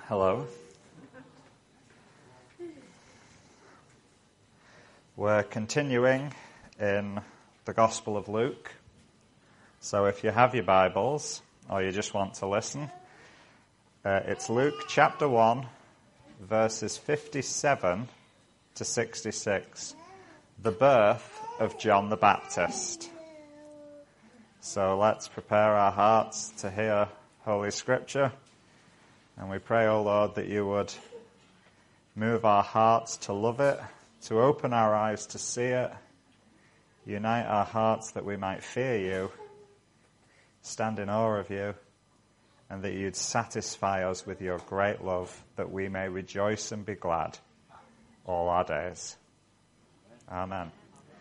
Hello. We're continuing in the Gospel of Luke. So if you have your Bibles, or you just want to listen, it's Luke chapter 1, verses 57 to 66, the birth of John the Baptist. So let's prepare our hearts to hear Holy Scripture. And we pray, O Lord, that you would move our hearts to love it, to open our eyes to see it, unite our hearts that we might fear you, stand in awe of you, and that you'd satisfy us with your great love, that we may rejoice and be glad all our days. Amen.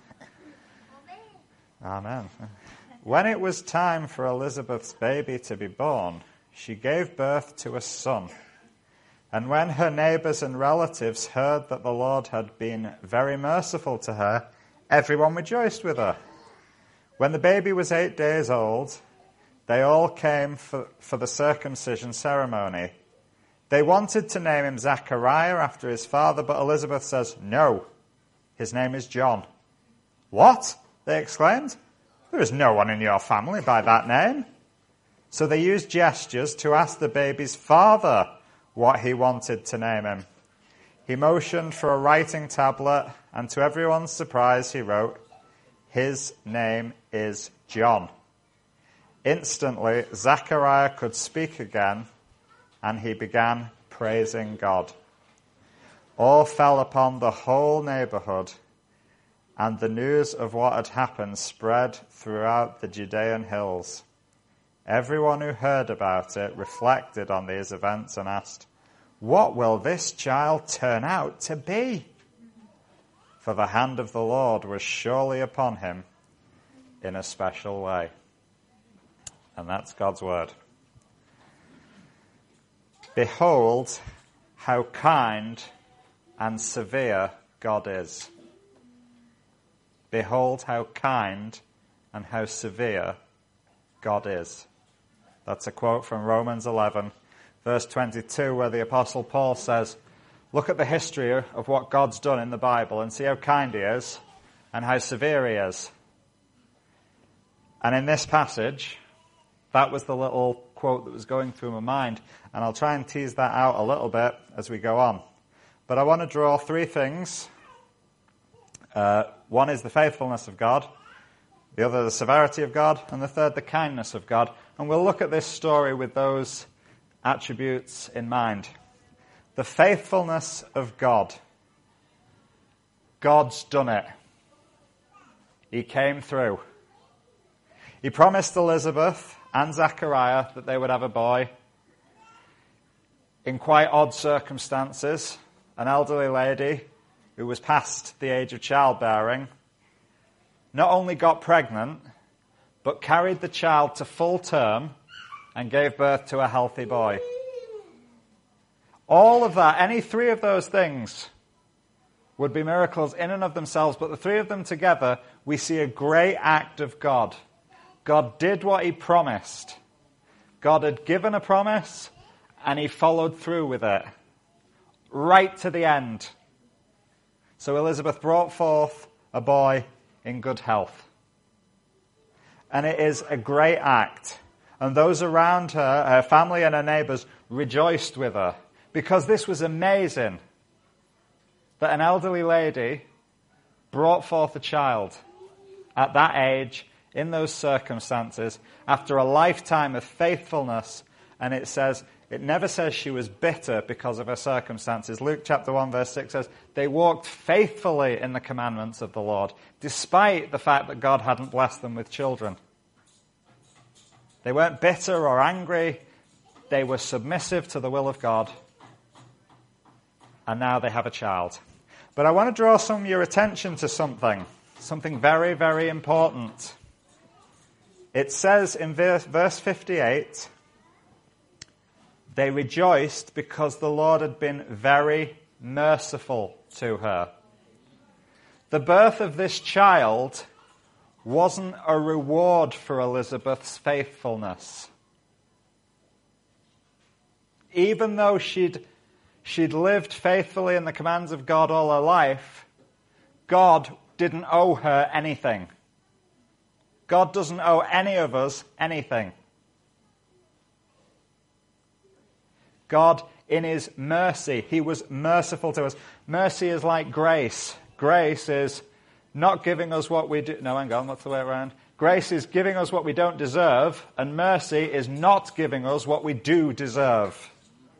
Amen. When it was time for Elizabeth's baby to be born, she gave birth to a son. And when her neighbors and relatives heard that the Lord had been very merciful to her, everyone rejoiced with her. When the baby was 8 days old, they all came for the circumcision ceremony. They wanted to name him Zachariah after his father, but Elizabeth says, "No, his name is John." "What?" they exclaimed. "There is no one in your family by that name." So they used gestures to ask the baby's father what he wanted to name him. He motioned for a writing tablet, and to everyone's surprise, he wrote, "His name is John." Instantly, Zachariah could speak again, and he began praising God. Awe fell upon the whole neighborhood, and the news of what had happened spread throughout the Judean hills. Everyone who heard about it reflected on these events and asked, "What will this child turn out to be?" For the hand of the Lord was surely upon him in a special way. And that's God's word. Behold how kind and severe God is. Behold how kind and how severe God is. That's a quote from Romans 11, verse 22, where the Apostle Paul says, look at the history of what God's done in the Bible and see how kind he is and how severe he is. And in this passage, that was the little quote that was going through my mind, and I'll try and tease that out a little bit as we go on. But I want to draw three things. One is the faithfulness of God, the other the severity of God, and the third the kindness of God. And we'll look at this story with those attributes in mind. The faithfulness of God. God's done it. He came through. He promised Elizabeth and Zachariah that they would have a boy. In quite odd circumstances, an elderly lady who was past the age of childbearing not only got pregnant, but carried the child to full term and gave birth to a healthy boy. All of that, any three of those things would be miracles in and of themselves, but the three of them together, we see a great act of God. God did what he promised. God had given a promise, and he followed through with it, right to the end. So Elizabeth brought forth a boy in good health. And it is a great act. And those around her, her family and her neighbors, rejoiced with her. Because this was amazing. That an elderly lady brought forth a child at that age, in those circumstances, after a lifetime of faithfulness. And it never says she was bitter because of her circumstances. Luke chapter 1 verse 6 says, they walked faithfully in the commandments of the Lord, despite the fact that God hadn't blessed them with children. They weren't bitter or angry. They were submissive to the will of God. And now they have a child. But I want to draw some of your attention to something very, very important. It says in verse 58, they rejoiced because the Lord had been very merciful to her. The birth of this child wasn't a reward for Elizabeth's faithfulness. even though she'd lived faithfully in the commands of God all her life, God didn't owe her anything. God doesn't owe any of us anything. God, in his mercy, he was merciful to us. Mercy is like grace. Grace is not giving us what we do. No, hang on, what's the way around? Grace is giving us what we don't deserve, and mercy is not giving us what we do deserve.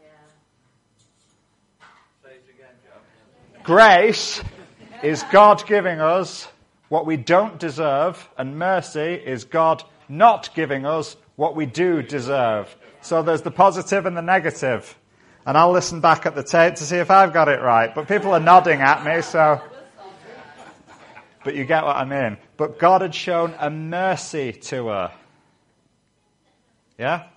Grace is God giving us what we don't deserve, and mercy is God not giving us what we do deserve. So there's the positive and the negative. And I'll listen back at the tape to see if I've got it right. But people are nodding at me, so... But you get what I mean. But God had shown a mercy to her. Yeah?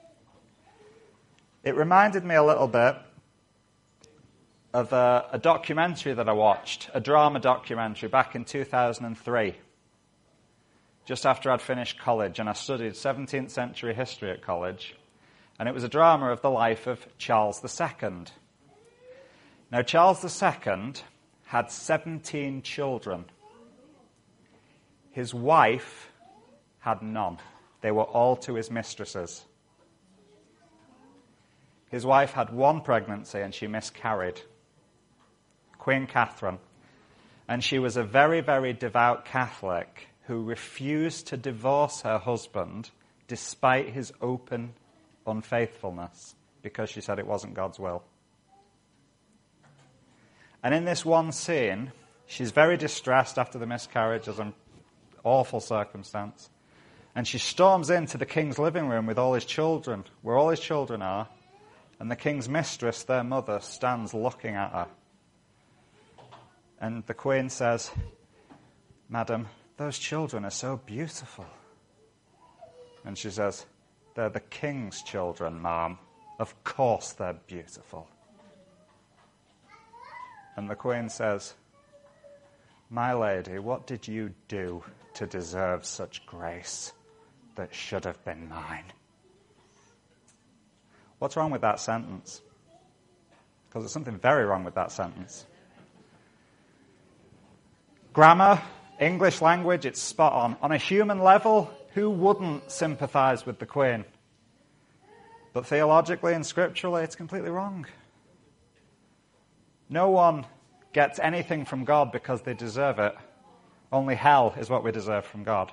It reminded me a little bit of a documentary that I watched, a drama documentary back in 2003, just after I'd finished college, and I studied 17th century history at college, and it was a drama of the life of Charles II. Now, Charles II had 17 children. His wife had none. They were all to his mistresses. His wife had one pregnancy and she miscarried. Queen Catherine. And she was a very, very devout Catholic who refused to divorce her husband despite his open unfaithfulness because she said it wasn't God's will. And in this one scene, she's very distressed after the miscarriage as an awful circumstance. And she storms into the king's living room with all his children, where all his children are, and the king's mistress, their mother, stands looking at her. And the queen says, "Madam, those children are so beautiful." And she says, "They're the king's children, ma'am. Of course they're beautiful." And the queen says, "My lady, what did you do to deserve such grace that should have been mine?" What's wrong with that sentence? Because there's something very wrong with that sentence. Grammar, English language, it's spot on. On a human level, who wouldn't sympathize with the queen? But theologically and scripturally, it's completely wrong. No one gets anything from God because they deserve it. Only hell is what we deserve from God.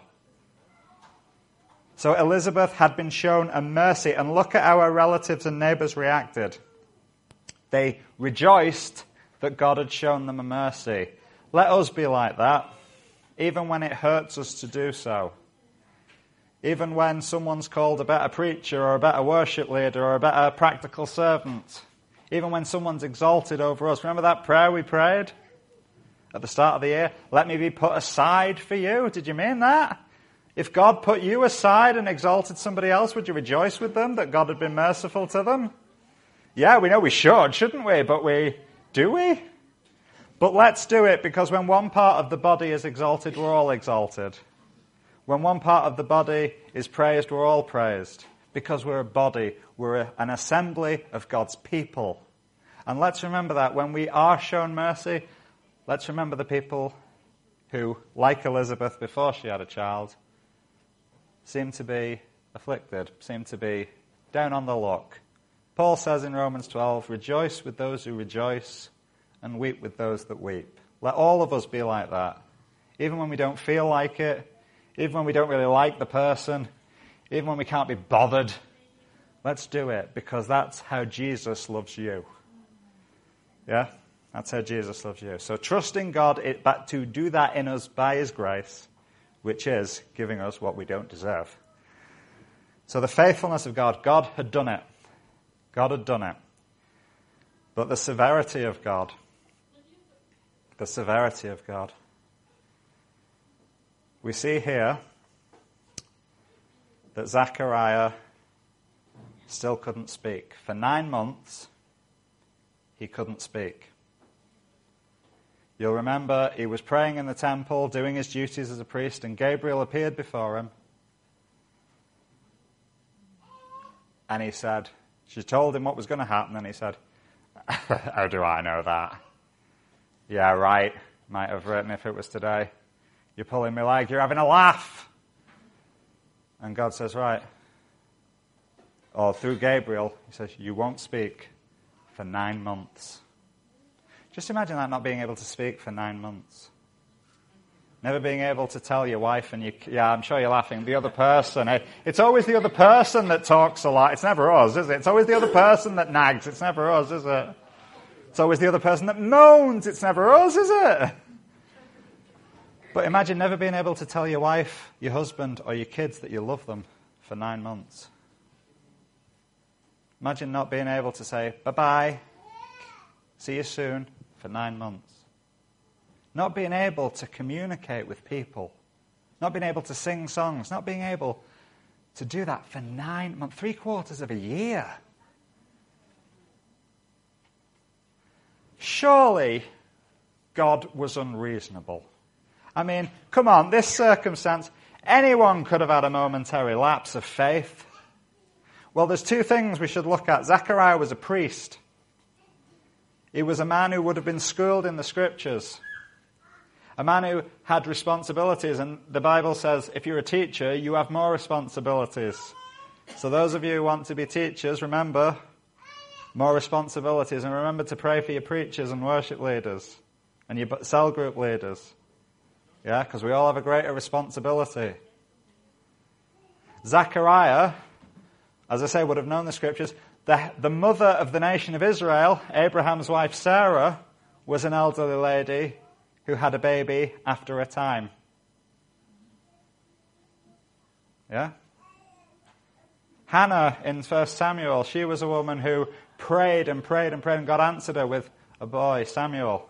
So Elizabeth had been shown a mercy, and look at how her relatives and neighbours reacted. They rejoiced that God had shown them a mercy. Let us be like that, even when it hurts us to do so. Even when someone's called a better preacher or a better worship leader or a better practical servant. Even when someone's exalted over us. Remember that prayer we prayed at the start of the year? Let me be put aside for you. Did you mean that? If God put you aside and exalted somebody else, would you rejoice with them that God had been merciful to them? Yeah, we know we should, shouldn't we? But do we? But let's do it, because when one part of the body is exalted, we're all exalted. When one part of the body is praised, we're all praised. Because we're a body, we're an assembly of God's people. And let's remember that when we are shown mercy, let's remember the people who, like Elizabeth before she had a child, seem to be afflicted, seem to be down on the luck. Paul says in Romans 12, "Rejoice with those who rejoice and weep with those that weep." Let all of us be like that. Even when we don't feel like it, even when we don't really like the person, even when we can't be bothered, let's do it, because that's how Jesus loves you. Yeah? That's how Jesus loves you. So trusting God to do that in us by his grace, which is giving us what we don't deserve. So the faithfulness of God, God had done it. God had done it. But the severity of God, we see here that Zechariah still couldn't speak. For 9 months, he couldn't speak. You'll remember he was praying in the temple, doing his duties as a priest, and Gabriel appeared before him. And he said, She told him what was going to happen, and he said, how do I know that? Yeah, right, might have written if it was today. You're pulling my leg, you're having a laugh. And God says, right. Or through Gabriel, he says, you won't speak for 9 months. Just imagine that, not being able to speak for 9 months. Never being able to tell your wife, and yeah, I'm sure you're laughing, the other person. It's always the other person that talks a lot. It's never us, is it? It's always the other person that nags. It's never us, is it? It's always the other person that moans. It's never us, is it? But imagine never being able to tell your wife, your husband, or your kids that you love them for 9 months. Imagine not being able to say, bye-bye, see you soon, for 9 months. Not being able to communicate with people. Not being able to sing songs. Not being able to do that for 9 months, 3/4 of a year. Surely God was unreasonable. I mean, come on, this circumstance, anyone could have had a momentary lapse of faith. Well, there's 2 things we should look at. Zechariah was a priest. He was a man who would have been schooled in the scriptures. A man who had responsibilities, and the Bible says if you're a teacher, you have more responsibilities. So those of you who want to be teachers, remember, more responsibilities, and remember to pray for your preachers and worship leaders and your cell group leaders. Yeah, because we all have a greater responsibility. Zechariah, as I say, would have known the scriptures. The mother of the nation of Israel, Abraham's wife Sarah, was an elderly lady who had a baby after a time. Yeah? Hannah in 1 Samuel, she was a woman who prayed and prayed and prayed, and God answered her with a boy, Samuel.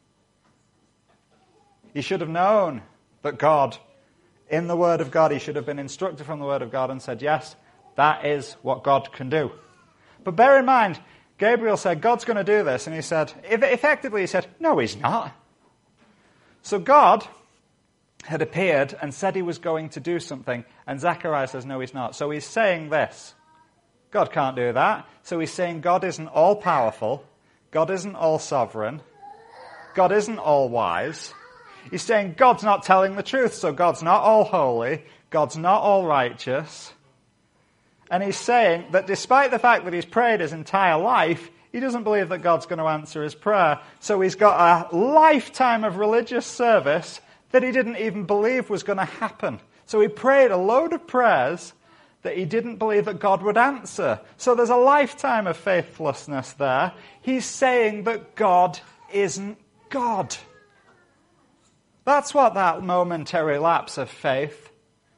He should have known that God, in the Word of God, he should have been instructed from the Word of God and said, yes, that is what God can do. But bear in mind, Gabriel said, God's going to do this. And he said, effectively he said, no, he's not. So God had appeared and said he was going to do something. And Zechariah says, no, he's not. So he's saying this. God can't do that. So he's saying God isn't all-powerful. God isn't all-sovereign. God isn't all-wise. He's saying God's not telling the truth. So God's not all-holy. God's not all-righteous. And he's saying that despite the fact that he's prayed his entire life, he doesn't believe that God's going to answer his prayer. So he's got a lifetime of religious service that he didn't even believe was going to happen. So he prayed a load of prayers that he didn't believe that God would answer. So there's a lifetime of faithlessness there. He's saying that God isn't God. That's what that momentary lapse of faith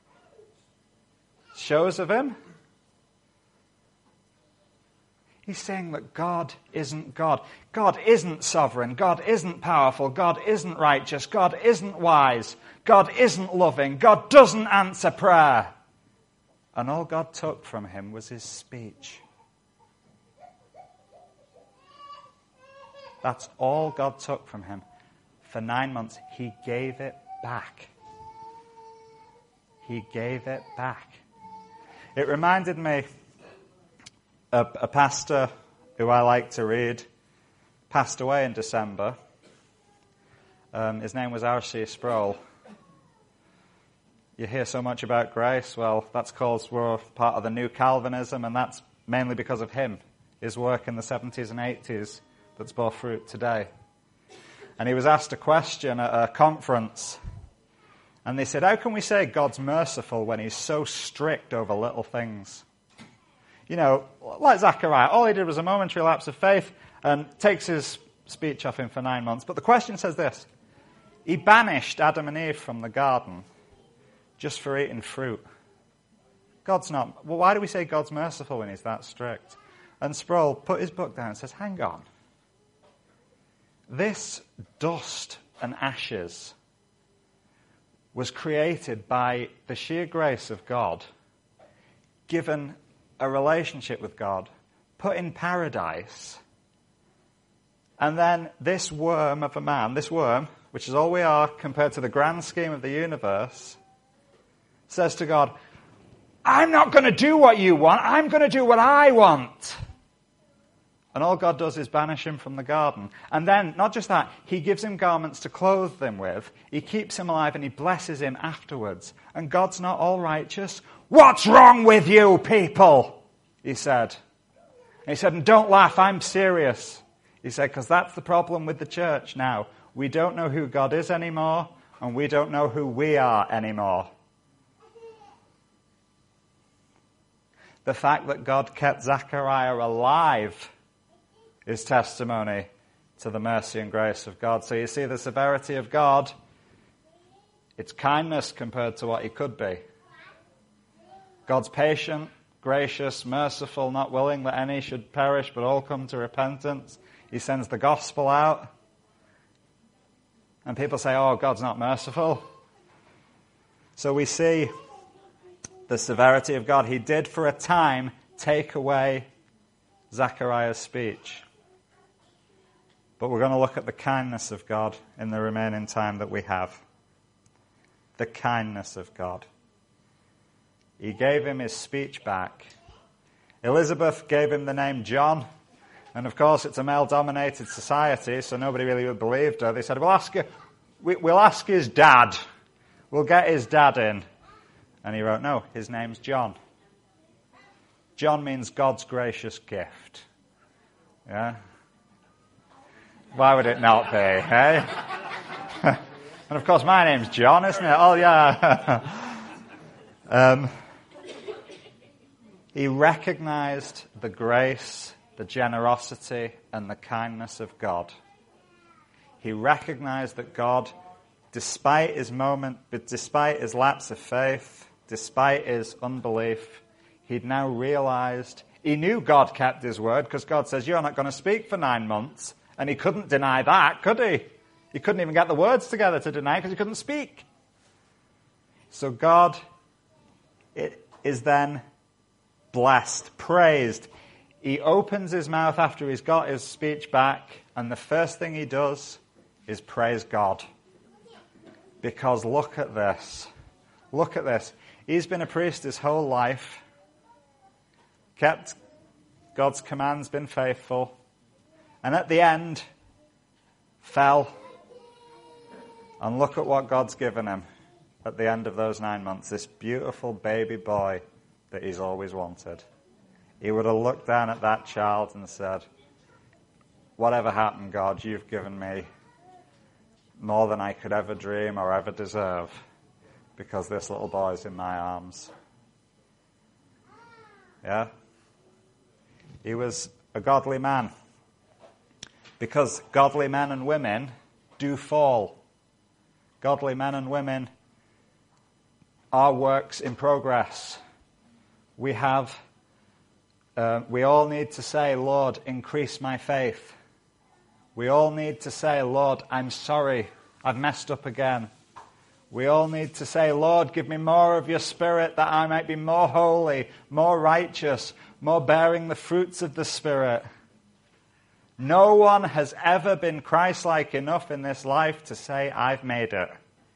shows of him. He's saying that God isn't God. God isn't sovereign. God isn't powerful. God isn't righteous. God isn't wise. God isn't loving. God doesn't answer prayer. And all God took from him was his speech. That's all God took from him. For 9 months, he gave it back. He gave it back. It reminded me, a pastor who I like to read passed away in December. His name was R.C. Sproul. You hear so much about grace. Well, that's because we're part of the New Calvinism, and that's mainly because of him, his work in the 70s and 80s that's bore fruit today. And he was asked a question at a conference, and they said, how can we say God's merciful when he's so strict over little things? You know, like Zechariah, all he did was a momentary lapse of faith and takes his speech off him for 9 months. But the question says this: he banished Adam and Eve from the garden just for eating fruit. God's not. Well, why do we say God's merciful when he's that strict? And Sproul put his book down and says, hang on. This dust and ashes was created by the sheer grace of God, given a relationship with God, put in paradise, and then this worm of a man, this worm, which is all we are compared to the grand scheme of the universe, says to God, I'm not going to do what you want. I'm going to do what I want. And all God does is banish him from the garden. And then, not just that, he gives him garments to clothe them with. He keeps him alive and he blesses him afterwards. And God's not all righteous. What's wrong with you people? He said. And he said, and don't laugh, I'm serious. He said, because that's the problem with the church now. We don't know who God is anymore, and we don't know who we are anymore. The fact that God kept Zechariah alive is testimony to the mercy and grace of God. So you see the severity of God, it's kindness compared to what he could be. God's patient, gracious, merciful, not willing that any should perish but all come to repentance. He sends the gospel out. And people say, oh, God's not merciful. So we see the severity of God. He did for a time take away Zechariah's speech. But we're going to look at the kindness of God in the remaining time that we have. The kindness of God. He gave him his speech back. Elizabeth gave him the name John. And of course, it's a male-dominated society, so nobody really would believe her. They said, we'll ask his dad. We'll get his dad in. And he wrote, no, his name's John. John means God's gracious gift. Yeah? Why would it not be, eh? And of course, my name's John, isn't it? Oh, yeah. He recognized the grace, the generosity, and the kindness of God. He recognized that God, despite his lapse of faith, despite his unbelief, he'd now realized, he knew God kept his word, because God says, you're not going to speak for 9 months. And he couldn't deny that, could he? He couldn't even get the words together to deny because he couldn't speak. So God is then blessed, praised. He opens his mouth after he's got his speech back, and the first thing he does is praise God. Because look at this. Look at this. He's been a priest his whole life, kept God's commands, been faithful, and at the end, fell. And look at what God's given him at the end of those 9 months. This beautiful baby boy that he's always wanted. He would have looked down at that child and said, whatever happened, God, you've given me more than I could ever dream or ever deserve, because this little boy's in my arms. Yeah? He was a godly man. Because godly men and women do fall. Godly men and women are works in progress. We all need to say, Lord, increase my faith. We all need to say, Lord, I'm sorry, I've messed up again. We all need to say, Lord, give me more of your Spirit that I might be more holy, more righteous, more bearing the fruits of the Spirit. No one has ever been Christ-like enough in this life to say, I've made it.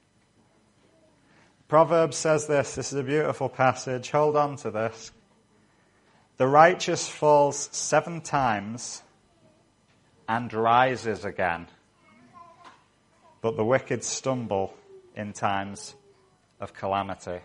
Proverbs says this. This is a beautiful passage. Hold on to this. The righteous falls 7 times and rises again, but the wicked stumble in times of calamity.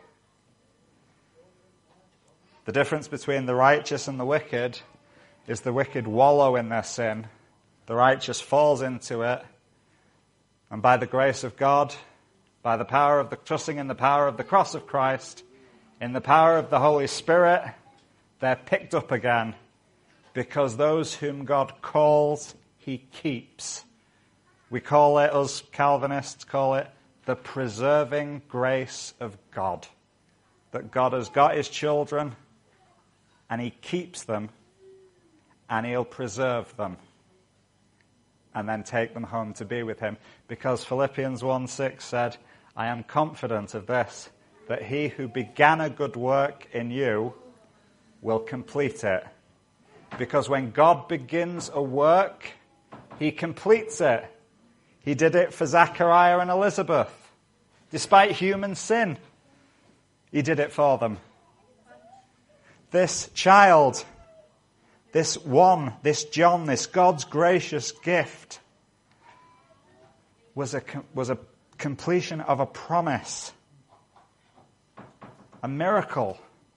The difference between the righteous and the wicked is the wicked wallow in their sin. The righteous falls into it. And by the grace of God, by the power of trusting in the power of the cross of Christ, in the power of the Holy Spirit, they're picked up again. Because those whom God calls, he keeps. We call it, us Calvinists call it, the preserving grace of God. That God has got his children, and he keeps them, and he'll preserve them, and then take them home to be with him. Because Philippians 1:6 said, I am confident of this, that he who began a good work in you will complete it. Because when God begins a work, he completes it. He did it for Zechariah and Elizabeth. Despite human sin, he did it for them. this child, this one, this John, this God's gracious gift, was a completion of a promise, a miracle.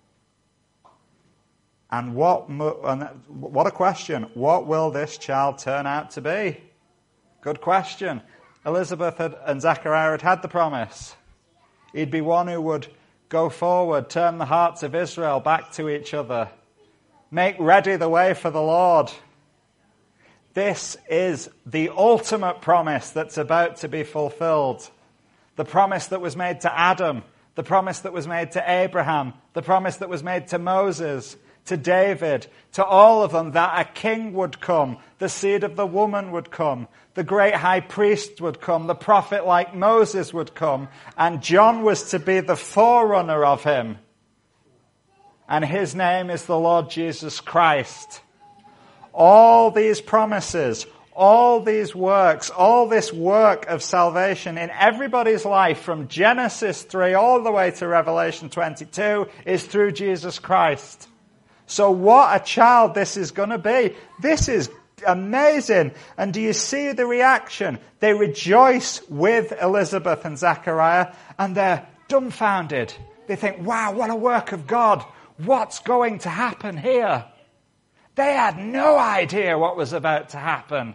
And what a question. What will this child turn out to be? Good question. Elizabeth and Zechariah had the promise. He'd be one who would go forward, turn the hearts of Israel back to each other, make ready the way for the Lord. This is the ultimate promise that's about to be fulfilled. The promise that was made to Adam, the promise that was made to Abraham, the promise that was made to Moses, to David, to all of them, that a king would come, the seed of the woman would come, the great high priest would come, the prophet like Moses would come, and John was to be the forerunner of him. And his name is the Lord Jesus Christ. All these promises, all these works, all this work of salvation in everybody's life from Genesis 3 all the way to Revelation 22 is through Jesus Christ. So what a child this is going to be. This is amazing. And do you see the reaction? They rejoice with Elizabeth and Zechariah, and they're dumbfounded. They think, wow, what a work of God. What's going to happen here? They had no idea what was about to happen.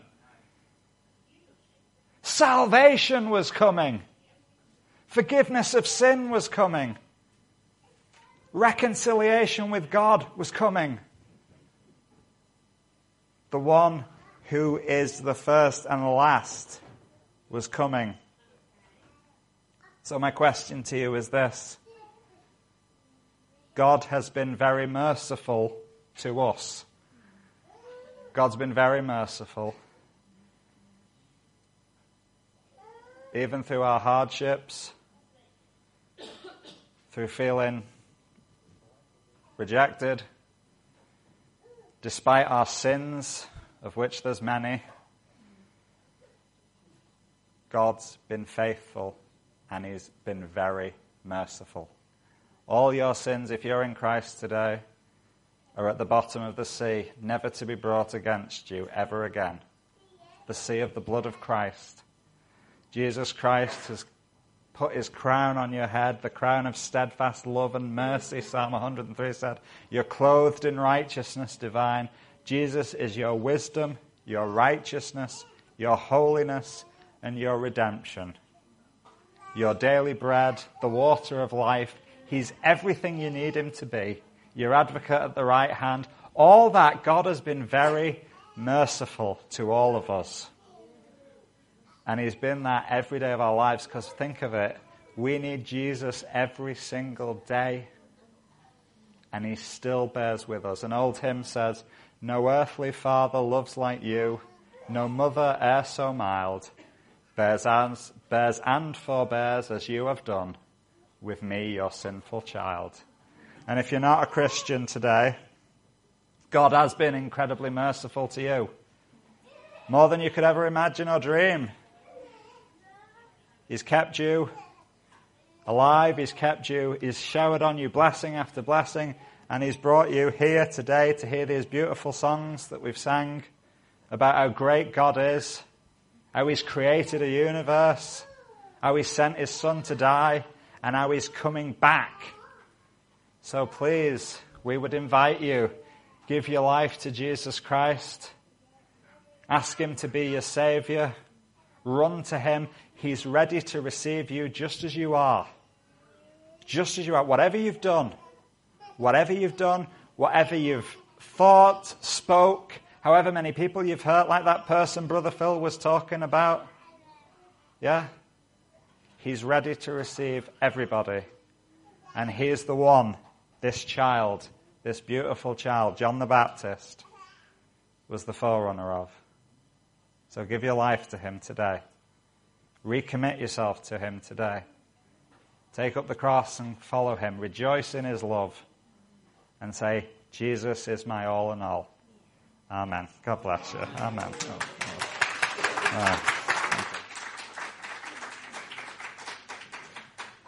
Salvation was coming. Forgiveness of sin was coming. Reconciliation with God was coming. The one who is the first and the last was coming. So my question to you is this. God has been very merciful to us. God's been very merciful. Even through our hardships, through feeling rejected, despite our sins, of which there's many, God's been faithful and he's been very merciful. All your sins, if you're in Christ today, are at the bottom of the sea, never to be brought against you ever again. The sea of the blood of Christ. Jesus Christ has put his crown on your head, the crown of steadfast love and mercy, Psalm 103 said. You're clothed in righteousness divine. Jesus is your wisdom, your righteousness, your holiness, and your redemption. Your daily bread, the water of life. He's everything you need him to be. Your advocate at the right hand. All that, God has been very merciful to all of us. And he's been that every day of our lives, because think of it, we need Jesus every single day. And he still bears with us. An old hymn says, no earthly father loves like you, no mother e'er so mild, bears and forbears as you have done, with me your sinful child. And if you're not a Christian today, God has been incredibly merciful to you. More than you could ever imagine or dream. He's kept you alive, he's kept you, he's showered on you blessing after blessing, and he's brought you here today to hear these beautiful songs that we've sang about how great God is, how he's created a universe, how he sent his son to die, and how he's coming back. So please, we would invite you, give your life to Jesus Christ, ask him to be your Savior, run to him. He's ready to receive you just as you are. Just as you are. Whatever you've done, whatever you've thought, spoke, however many people you've hurt, like that person Brother Phil was talking about. Yeah? He's ready to receive everybody. And he's the one, this child, this beautiful child, John the Baptist, was the forerunner of. So give your life to him today. Recommit yourself to him today. Take up the cross and follow him. Rejoice in his love. And say, Jesus is my all in all. Amen. God bless you. Amen.